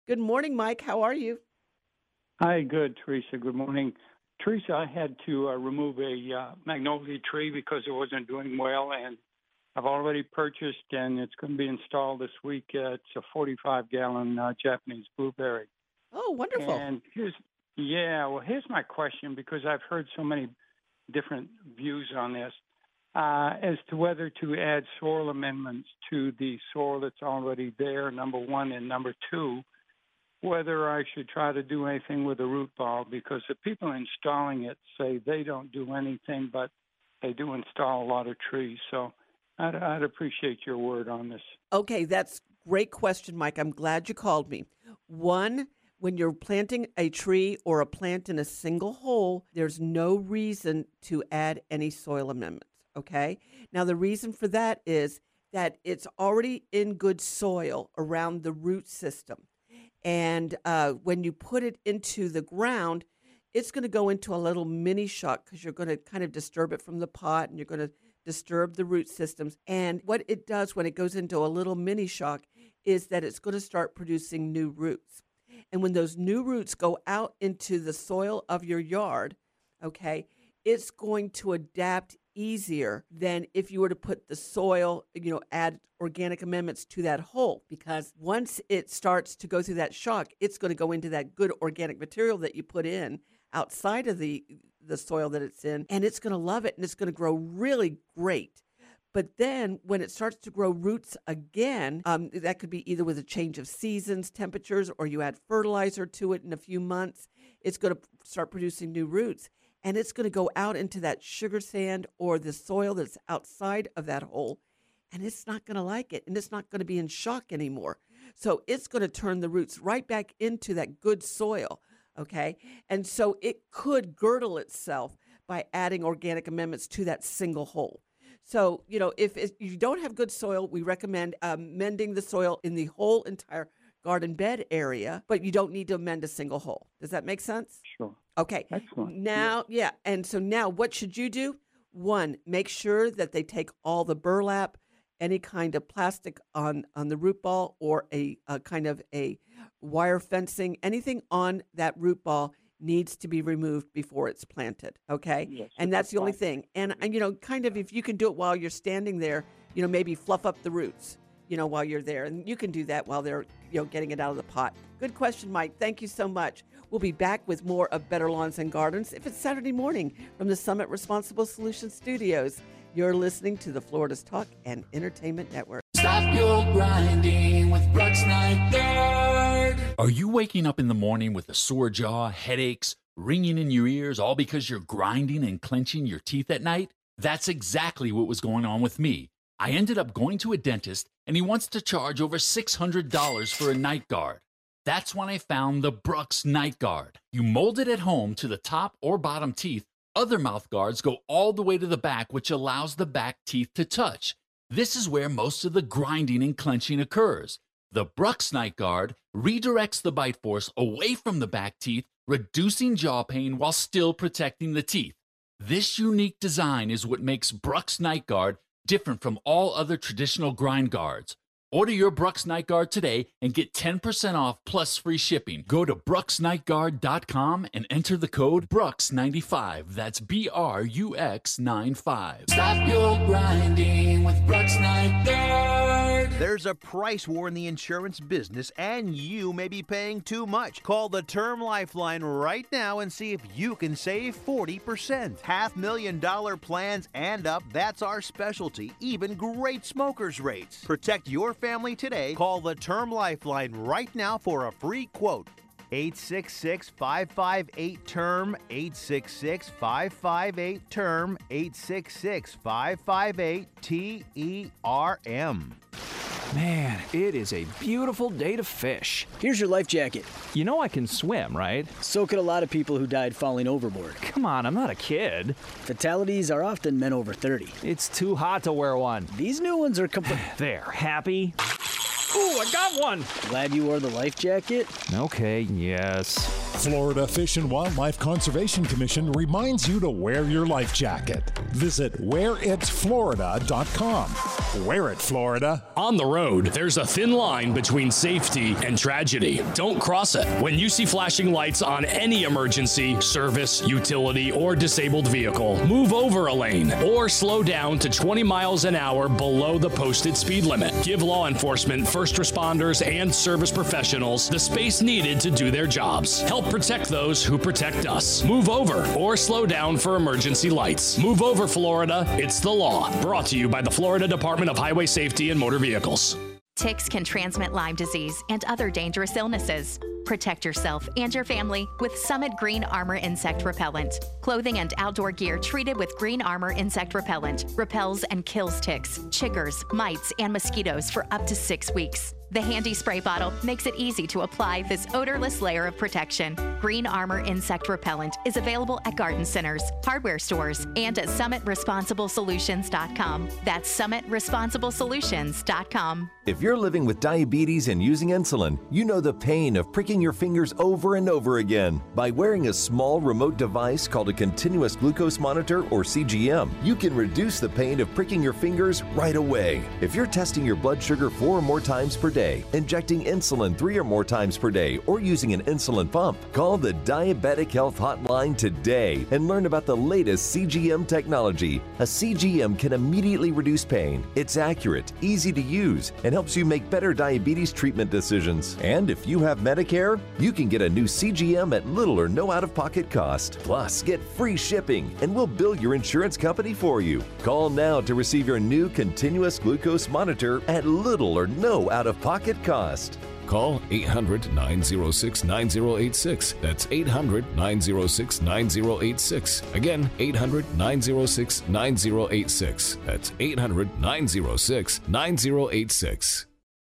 Good morning, Mike. How are you? Hi, good, Teresa. Good morning. Teresa, I had to uh, remove a uh, magnolia tree because it wasn't doing well, and I've already purchased, and it's going to be installed this week. Uh, it's a forty-five gallon uh, Japanese blueberry. Oh, wonderful. And here's, yeah, well, here's my question, because I've heard so many different views on this, uh, as to whether to add soil amendments to the soil that's already there, number one, and number two, whether I should try to do anything with the root ball, because the people installing it say they don't do anything, but they do install a lot of trees. So I'd, I'd appreciate your word on this. Okay, that's a great question, Mike. I'm glad you called me. One, when you're planting a tree or a plant in a single hole, there's no reason to add any soil amendments, okay? Now, the reason for that is that it's already in good soil around the root system. And uh, when you put it into the ground, it's going to go into a little mini shock because you're going to kind of disturb it from the pot, and you're going to disturb the root systems. And what it does when it goes into a little mini shock is that it's going to start producing new roots. And when those new roots go out into the soil of your yard, okay, it's going to adapt easier than if you were to put the soil, you know, add organic amendments to that hole. Because once it starts to go through that shock, it's going to go into that good organic material that you put in outside of the the soil that it's in, and it's going to love it, and it's going to grow really great. But then when it starts to grow roots again, um, that could be either with a change of seasons, temperatures, or you add fertilizer to it in a few months, it's going to start producing new roots. And it's going to go out into that sugar sand or the soil that's outside of that hole, and it's not going to like it, and it's not going to be in shock anymore. So it's going to turn the roots right back into that good soil, okay? And so it could girdle itself by adding organic amendments to that single hole. So, you know, if, if you don't have good soil, we recommend um, mending the soil in the whole entire garden bed area, but you don't need to amend a single hole. Does that make sense? Sure. Okay. Excellent. Now, yeah. yeah. And so now what should you do? One, make sure that they take all the burlap, any kind of plastic on, on the root ball, or a, a kind of a wire fencing, anything on that root ball needs to be removed before it's planted, okay? Yes, and that's that's the only fine. thing. And, and, you know, kind of if you can do it while you're standing there, you know, maybe fluff up the roots, you know, while you're there. And you can do that while they're, you know, getting it out of the pot. Good question, Mike. Thank you so much. We'll be back with more of Better Lawns and Gardens if it's Saturday morning from the Summit Responsible Solutions Studios. You're listening to the Florida's Talk and Entertainment Network. Stop your grinding with Brooks Night Guard. Are you waking up in the morning with a sore jaw, headaches, ringing in your ears, all because you're grinding and clenching your teeth at night? That's exactly what was going on with me. I ended up going to a dentist, and he wants to charge over six hundred dollars for a night guard. That's when I found the Brooks Night Guard. You mold it at home to the top or bottom teeth. Other mouth guards go all the way to the back, which allows the back teeth to touch. This is where most of the grinding and clenching occurs. The Brooks Night Guard redirects the bite force away from the back teeth, reducing jaw pain while still protecting the teeth. This unique design is what makes Brooks Night Guard different from all other traditional grind guards. Order your Brooks Night Guard today and get ten percent off plus free shipping. Go to brooks night guard dot com and enter the code Brooks ninety-five. That's B R U X ninety-five. Stop your grinding with Brooks Night Guard. There's a price war in the insurance business, and you may be paying too much. Call the Term Lifeline right now and see if you can save forty percent. Half million dollar plans and up, that's our specialty. Even great smokers rates. Protect your family today. Call the Term Lifeline right now for a free quote. eight six six, five five eight, T E R M, eight six six, five five eight, T E R M, eight six six, five five eight, T E R M. Man, it is a beautiful day to fish. Here's your life jacket. You know I can swim, right? So could a lot of people who died falling overboard. Come on, I'm not a kid. Fatalities are often men over thirty. It's too hot to wear one. These new ones are complete. There, happy? Ooh, I got one! Glad you wore the life jacket? Okay, yes. Florida Fish and Wildlife Conservation Commission reminds you to wear your life jacket. Visit wear it florida dot com. Wear it, Florida. On the road, there's a thin line between safety and tragedy. Don't cross it. When you see flashing lights on any emergency, service, utility, or disabled vehicle, move over a lane or slow down to twenty miles an hour below the posted speed limit. Give law enforcement, first responders, and service professionals the space needed to do their jobs. Help protect those who protect us. Move over or slow down for emergency lights. Move over, Florida. It's the law. Brought to you by the Florida Department of Highway Safety and Motor Vehicles. Ticks can transmit Lyme disease and other dangerous illnesses. Protect yourself and your family with Summit Green Armor Insect Repellent. Clothing and outdoor gear treated with Green Armor Insect Repellent repels and kills ticks, chiggers, mites, and mosquitoes for up to six weeks. The handy spray bottle makes it easy to apply this odorless layer of protection. Green Armor Insect Repellent is available at garden centers, hardware stores, and at summit responsible solutions dot com. That's summit responsible solutions dot com. If you're living with diabetes and using insulin, you know the pain of pricking your fingers over and over again. By wearing a small remote device called a continuous glucose monitor, or C G M, you can reduce the pain of pricking your fingers right away. If you're testing your blood sugar four or more times per day, injecting insulin three or more times per day, or using an insulin pump, call the Diabetic Health Hotline today and learn about the latest C G M technology. A C G M can immediately reduce pain. It's accurate, easy to use, and helps you make better diabetes treatment decisions. And if you have Medicare, you can get a new C G M at little or no out-of-pocket cost. Plus, get free shipping, and we'll bill your insurance company for you. Call now to receive your new continuous glucose monitor at little or no out-of-pocket cost. Call eight hundred, nine oh six, nine oh eight six. That's eight hundred, nine oh six, nine oh eight six. Again, eight hundred, nine oh six, nine oh eight six. That's eight hundred, nine oh six, nine oh eight six.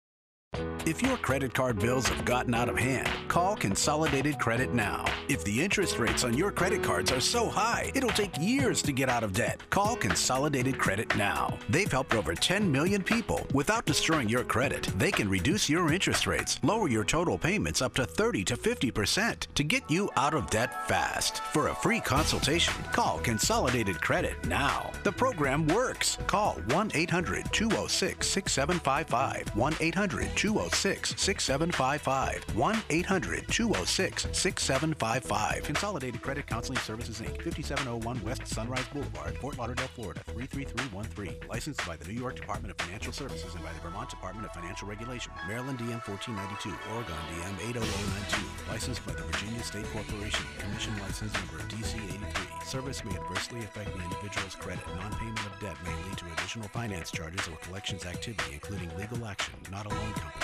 If your credit card bills have gotten out of hand, call Consolidated Credit now. If the interest rates on your credit cards are so high, it'll take years to get out of debt. Call Consolidated Credit now. They've helped over ten million people without destroying your credit. They can reduce your interest rates, lower your total payments up to thirty to fifty percent to get you out of debt fast. For a free consultation, call Consolidated Credit now. The program works. Call one eight hundred, two oh six, six seven five five. one eight hundred, two oh six, six seven five five. one eight hundred, two oh six, six seven five five. Consolidated Credit Counseling Services, Incorporated, fifty-seven oh one West Sunrise Boulevard, Fort Lauderdale, Florida, three three three one three. Licensed by the New York Department of Financial Services and by the Vermont Department of Financial Regulation. Maryland D M fourteen ninety-two, Oregon D M eight oh oh nine two. Licensed by the Virginia State Corporation. Commission license number D C eighty-three. Service may adversely affect the individual's credit. Non-payment of debt may lead to additional finance charges or collections activity, including legal action, not a loan company.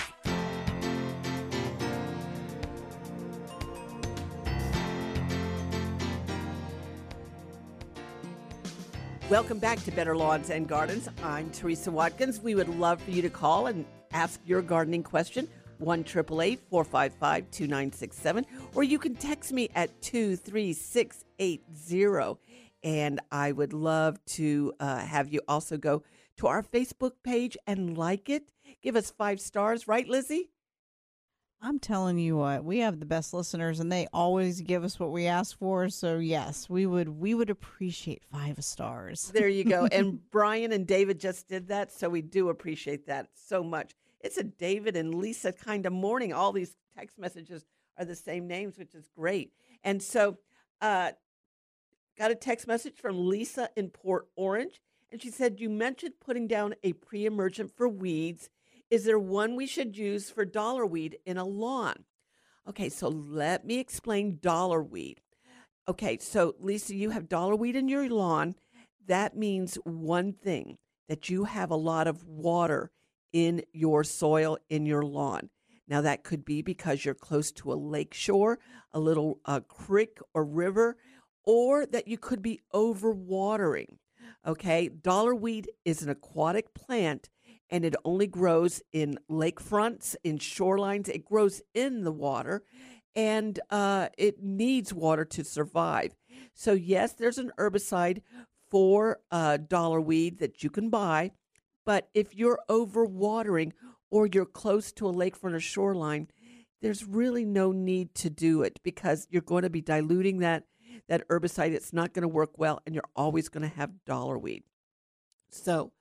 Welcome back to Better Lawns and Gardens. I'm Teresa Watkins. We would love for you to call and ask your gardening question, one eight eight eight, four five five, two nine six seven, or you can text me at two three six eight zero. And I would love to uh, have you also go to our Facebook page and like it. Give us five stars, right, Lizzie? I'm telling you what, we have the best listeners, and they always give us what we ask for. So yes, we would we would appreciate five stars. There you go. And Brian and David just did that, so we do appreciate that so much. It's a David and Lisa kind of morning. All these text messages are the same names, which is great. And so, uh, got a text message from Lisa in Port Orange, and she said, "You mentioned putting down a pre-emergent for weeds. Is there one we should use for dollarweed in a lawn?" Okay, so let me explain dollarweed. Okay, so Lisa, you have dollarweed in your lawn. That means one thing, that you have a lot of water in your soil, in your lawn. Now, that could be because you're close to a lake shore, a little uh, creek or river, or that you could be overwatering. Okay, dollarweed is an aquatic plant, and it only grows in lakefronts, in shorelines. It grows in the water, and uh, it needs water to survive. So, yes, there's an herbicide for uh, dollarweed that you can buy, but if you're overwatering or you're close to a lakefront or shoreline, there's really no need to do it because you're going to be diluting that, that herbicide. It's not going to work well, and you're always going to have dollarweed. So,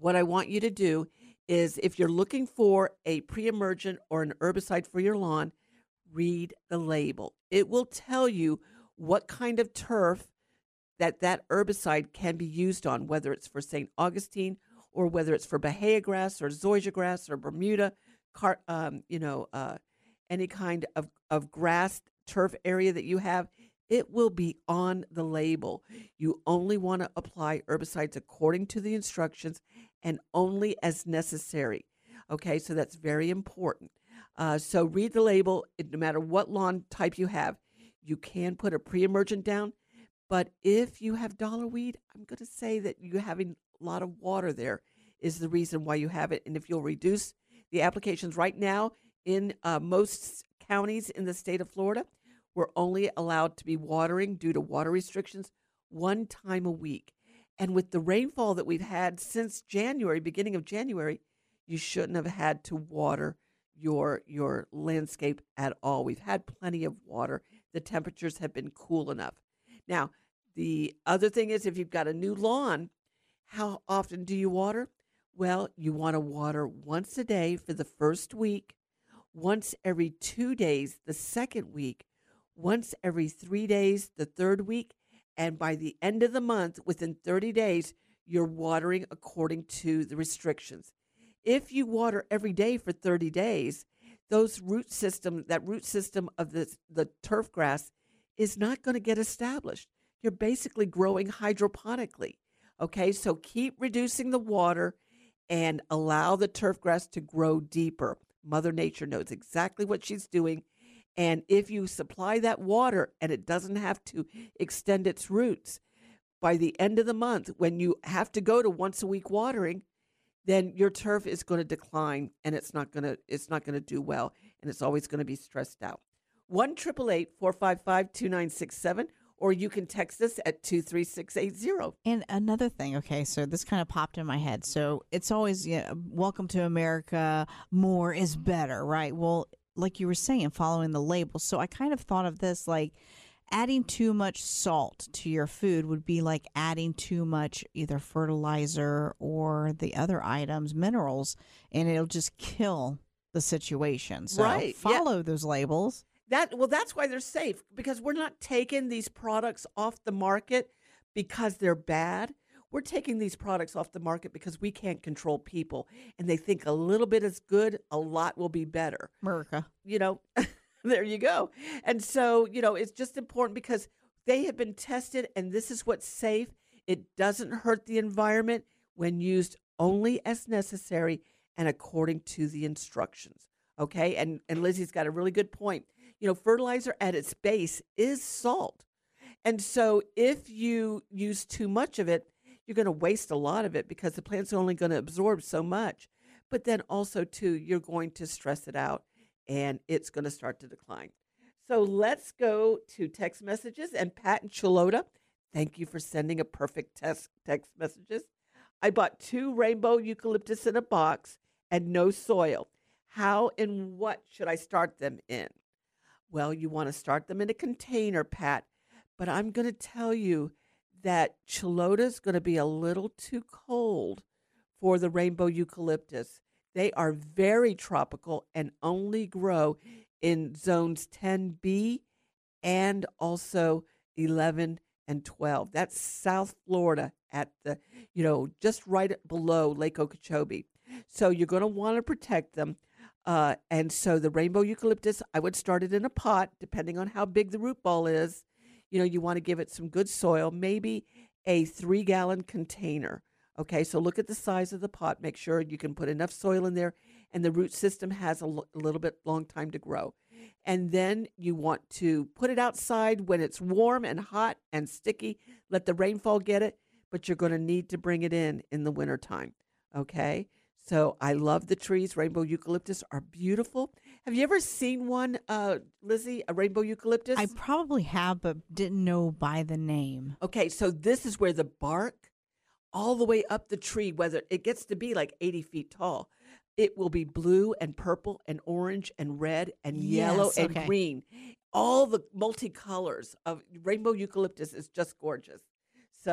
what I want you to do is if you're looking for a pre-emergent or an herbicide for your lawn, read the label. It will tell you what kind of turf that that herbicide can be used on, whether it's for Saint Augustine or whether it's for Bahia grass or zoysia grass or Bermuda, car, um, you know, uh, any kind of, of grass turf area that you have. It will be on the label. You only want to apply herbicides according to the instructions and only as necessary. Okay, so that's very important. Uh, so read the label. It, no matter what lawn type you have, you can put a pre-emergent down. But if you have dollar weed, I'm going to say that you having a lot of water there is the reason why you have it. And if you'll reduce the applications right now in uh, most counties in the state of Florida, we're only allowed to be watering due to water restrictions one time a week. And with the rainfall that we've had since January, beginning of January, you shouldn't have had to water your your landscape at all. We've had plenty of water. The temperatures have been cool enough. Now, the other thing is if you've got a new lawn, how often do you water? Well, you want to water once a day for the first week, once every two days the second week, once every three days the third week, and by the end of the month, within thirty days, you're watering according to the restrictions. If you water every day for thirty days, those root system, that root system of the, the turf grass is not going to get established. You're basically growing hydroponically. Okay, so keep reducing the water and allow the turf grass to grow deeper. Mother Nature knows exactly what she's doing. And if you supply that water and it doesn't have to extend its roots, by the end of the month, when you have to go to once a week watering, then your turf is going to decline and it's not going to it's not going to do well, and it's always going to be stressed out. one eight eight eight, four five five, two nine six seven, or you can text us at two three six eight zero. And another thing, okay, so this kind of popped in my head. So it's always, you know, welcome to America, more is better, right? Well, like you were saying, following the label. So I kind of thought of this like adding too much salt to your food would be like adding too much either fertilizer or the other items, minerals, and it'll just kill the situation. So right. follow yeah. those labels. That well, that's why they're safe, because we're not taking these products off the market because they're bad. We're taking these products off the market because we can't control people, and they think a little bit is good, a lot will be better. America. You know, there you go. And so, you know, it's just important because they have been tested, and this is what's safe. It doesn't hurt the environment when used only as necessary and according to the instructions. Okay? And and Lizzie's got a really good point. You know, fertilizer at its base is salt. And so if you use too much of it, you're going to waste a lot of it because the plant's only going to absorb so much. But then also, too, you're going to stress it out and it's going to start to decline. So let's go to text messages. And Pat and Chilota, thank you for sending a perfect text, text messages. I bought two rainbow eucalyptus in a box and no soil. How and what should I start them in? Well, you want to start them in a container, Pat. But I'm going to tell you that Chilota's going to be a little too cold for the rainbow eucalyptus. They are very tropical and only grow in zones ten B and also eleven and twelve. That's South Florida at the, you know, just right below Lake Okeechobee. So you're going to want to protect them. Uh, and so the rainbow eucalyptus, I would start it in a pot, depending on how big the root ball is. You know, you want to give it some good soil, maybe a three-gallon container. Okay, so look at the size of the pot. Make sure you can put enough soil in there, and the root system has a, l- a little bit long time to grow. And then you want to put it outside when it's warm and hot and sticky. Let the rainfall get it, but you're going to need to bring it in in the wintertime. Okay, so I love the trees. Rainbow eucalyptus are beautiful. Have you ever seen one, uh, Lizzie, a rainbow eucalyptus? I probably have, but didn't know by the name. Okay, so this is where the bark all the way up the tree, whether it gets to be like eighty feet tall, it will be blue and purple and orange and red and yellow Yes, and okay. green. All the multicolors of rainbow eucalyptus is just gorgeous. So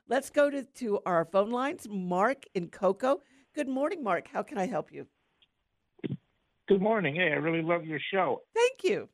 Let's go to, to our phone lines. Mark in Cocoa. Good morning, Mark. How can I help you? Good morning. Hey, I really love your show. Thank you.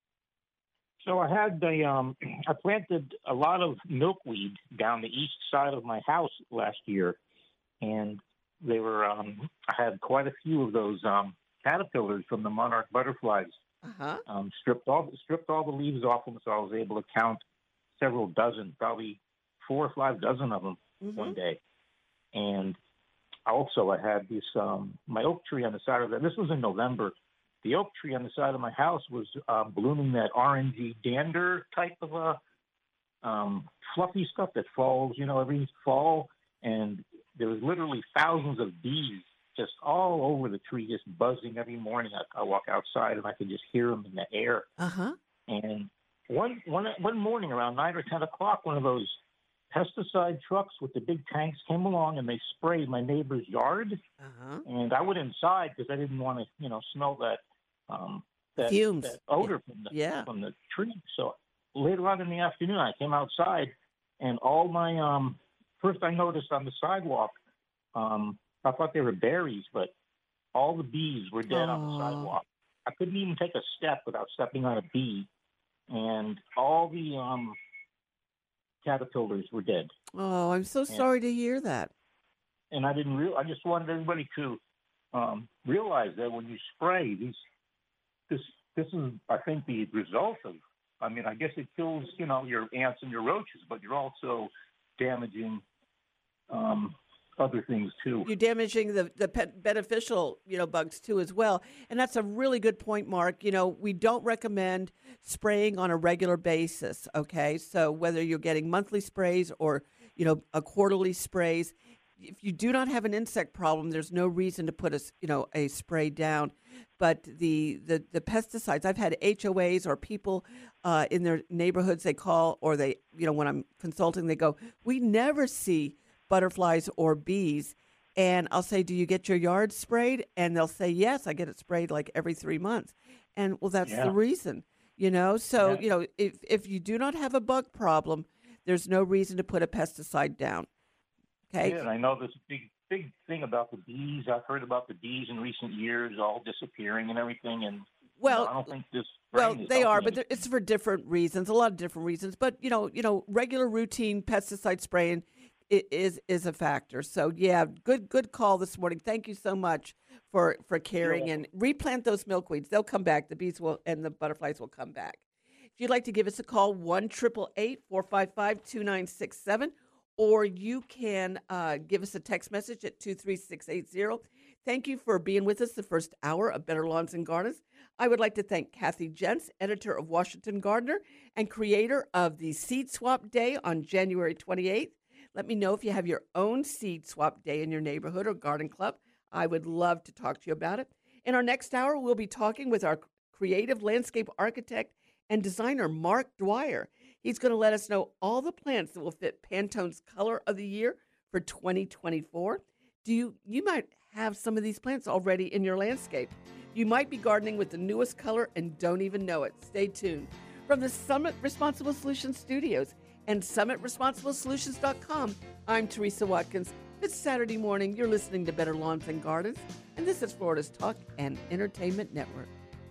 So I had a, um, I planted a lot of milkweed down the east side of my house last year, and they were, um, I had quite a few of those um, caterpillars from the monarch butterflies. Uh-huh. Um, stripped all stripped all the leaves off them, so I was able to count several dozen, probably four or five dozen of them Mm-hmm. one day. And also, I had this um, my oak tree on the side of that. This was in November. The oak tree on the side of my house was um, blooming that orangey dander type of a um, fluffy stuff that falls, you know, every fall. And there was literally thousands of bees just all over the tree, just buzzing every morning. I, I walk outside and I could just hear them in the air. Uh-huh. And one, one, one morning around nine or ten o'clock, one of those pesticide trucks with the big tanks came along and they sprayed my neighbor's yard. Uh-huh. And I went inside because I didn't want to, you know, smell that um, that, Fumes. that odor from the Yeah. from the tree. So later on in the afternoon, I came outside, and all my um, first I noticed on the sidewalk, um, I thought they were berries, but all the bees were dead on the sidewalk. I couldn't even take a step without stepping on a bee, and all the um, caterpillars were dead. Oh, I'm so sorry to hear that. And I didn't real. I just wanted everybody to um, realize that when you spray these, this this is, I think, the result of. I mean, I guess it kills, you know, your ants and your roaches, but you're also damaging um, other things too. You're damaging the the pet beneficial, you know, bugs too as well. And that's a really good point, Mark. You know, we don't recommend spraying on a regular basis. Okay, so whether you're getting monthly sprays or, you know, a quarterly sprays, if you do not have an insect problem, there's no reason to put a, you know, a spray down. But the, the, the pesticides, I've had H O As or people uh, in their neighborhoods, they call, or they, you know, when I'm consulting, they go, we never see butterflies or bees. And I'll say, do you get your yard sprayed? And they'll say, yes, I get it sprayed like every three months. And well, that's Yeah. the reason, you know? So, Yeah. you know, if, if you do not have a bug problem, there's no reason to put a pesticide down. Okay. Yeah, and I know this big big thing about the bees. I've heard about the bees in recent years, all disappearing and everything. And Well, you know, I don't think this. Well, spraying is they are, helping but there- it's for different reasons. A lot of different reasons. But you know, you know, regular routine pesticide spraying i- is is a factor. So yeah, good good call this morning. Thank you so much for for caring and replant those milkweeds. They'll come back. The bees will and the butterflies will come back. If you'd like to give us a call, one triple eight four five five two nine six seven. Or you can uh, give us a text message at two three six eight zero. Thank you for being with us the first hour of Better Lawns and Gardens. I would like to thank Kathy Jentz, editor of Washington Gardener and creator of the Seed Swap Day on January twenty-eighth. Let me know if you have your own Seed Swap Day in your neighborhood or garden club. I would love to talk to you about it. In our next hour, we'll be talking with our creative landscape architect and designer, Mark Dwyer. He's going to let us know all the plants that will fit Pantone's Color of the Year for twenty twenty-four. Do you you might have some of these plants already in your landscape. You might be gardening with the newest color and don't even know it. Stay tuned. From the Summit Responsible Solutions Studios and summit responsible solutions dot com, I'm Teresa Watkins. It's Saturday morning. You're listening to Better Lawns and Gardens, and this is Florida's Talk and Entertainment Network.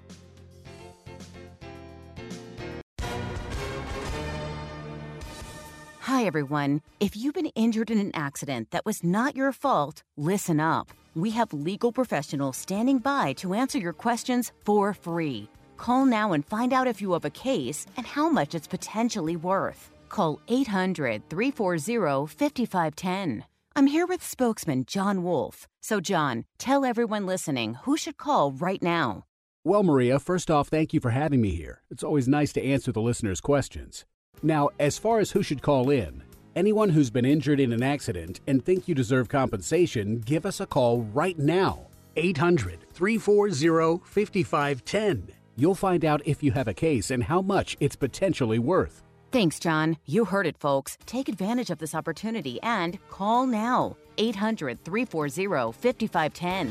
Hi, everyone. If you've been injured in an accident that was not your fault, listen up. We have legal professionals standing by to answer your questions for free. Call now and find out if you have a case and how much it's potentially worth. Call eight hundred, three four zero, five five one zero. I'm here with spokesman John Wolf. So, John, tell everyone listening who should call right now. Well, Maria, first off, thank you for having me here. It's always nice to answer the listeners' questions. Now, as far as who should call in, anyone who's been injured in an accident and think you deserve compensation, give us a call right now. eight hundred, three four zero, five five one zero. You'll find out if you have a case and how much it's potentially worth. Thanks, John. You heard it, folks. Take advantage of this opportunity and call now. eight hundred, three four zero, five five one zero.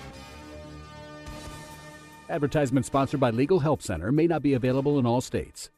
Advertisement sponsored by Legal Help Center may not be available in all states.